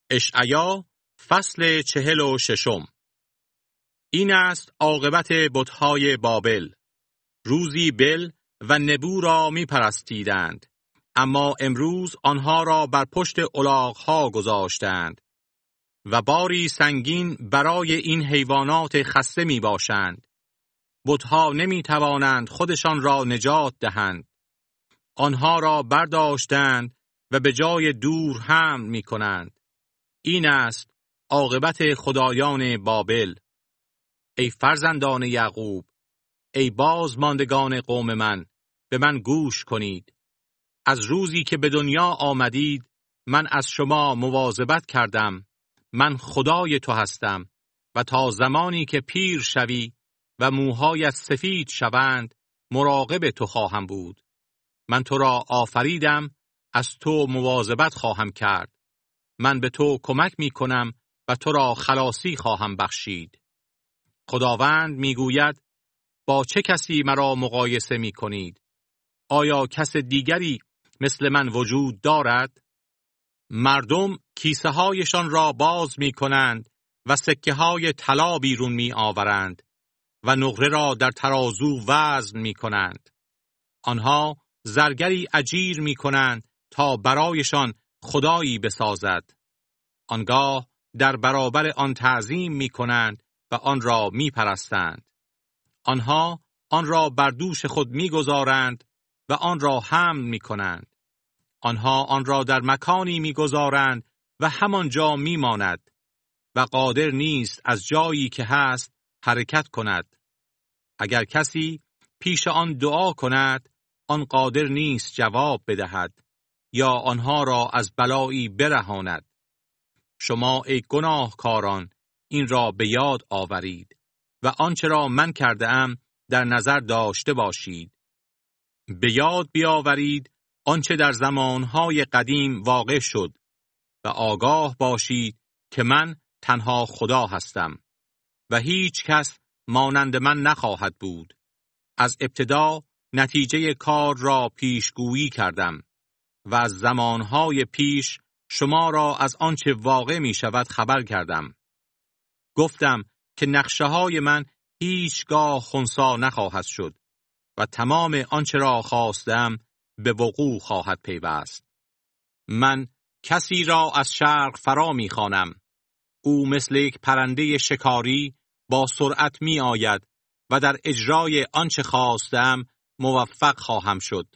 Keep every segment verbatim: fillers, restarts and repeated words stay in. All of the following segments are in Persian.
اشعیا فصل چهل و ششم. این است عاقبت بت‌های بابل. روزی بل و نبو را می پرستیدند، اما امروز آنها را بر پشت الاغ‌ها گذاشتند و باری سنگین برای این حیوانات خسته می باشند. بت‌ها نمی توانند خودشان را نجات دهند. آنها را برداشتند و به جای دور حمل می کنند. این است عاقبت خدایان بابل. ای فرزندان یعقوب، ای بازماندگان قوم من، به من گوش کنید. از روزی که به دنیا آمدید من از شما مواظبت کردم. من خدای تو هستم و تا زمانی که پیر شوی و موهایت سفید شوند مراقب تو خواهم بود. من تو را آفریدم، از تو مواظبت خواهم کرد. من به تو کمک می کنم و تو را خلاصی خواهم بخشید. خداوند می گوید: با چه کسی مرا مقایسه می کنید؟ آیا کس دیگری مثل من وجود دارد؟ مردم کیسه هایشان را باز می کنند و سکه های طلا بیرون می آورند و نقره را در ترازو وزن می کنند. آنها زرگری اجیر می کنند تا برایشان خدایی بسازد. آنگاه در برابر آن تعظیم می کنند و آن را می پرستند. آنها آن را بر دوش خود می گذارند و آن را حمل می کنند. آنها آن را در مکانی می گذارند و همانجا می ماند و قادر نیست از جایی که هست حرکت کند. اگر کسی پیش آن دعا کند، آن قادر نیست جواب بدهد یا آنها را از بلایی برهاند. شما ای گناهکاران این را به یاد آورید و آنچه را من کرده ام در نظر داشته باشید. به یاد بیاورید آنچه در زمانهای قدیم واقع شد و آگاه باشید که من تنها خدا هستم و هیچ کس مانند من نخواهد بود. از ابتدا نتیجه کار را پیشگویی کردم و از زمانهای پیش شما را از آنچه واقع می شود خبر کردم. گفتم که نقشه های من هیچگاه خنثی نخواهد شد و تمام آنچه را خواستم به وقوع خواهد پیوست. من کسی را از شرق فرا می خوانم. او مثل یک پرنده شکاری با سرعت می آید و در اجرای آنچه خواستم موفق خواهم شد.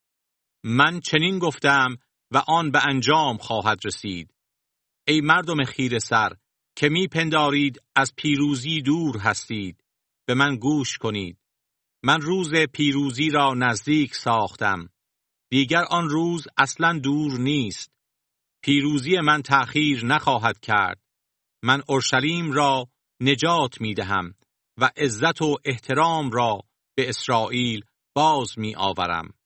من چنین گفتم و آن به انجام خواهد رسید. ای مردم خیره سر که می پندارید از پیروزی دور هستید، به من گوش کنید. من روز پیروزی را نزدیک ساختم. دیگر آن روز اصلاً دور نیست. پیروزی من تأخیر نخواهد کرد. من اورشلیم را نجات می دهم و عزت و احترام را به اسرائیل باز می آورم.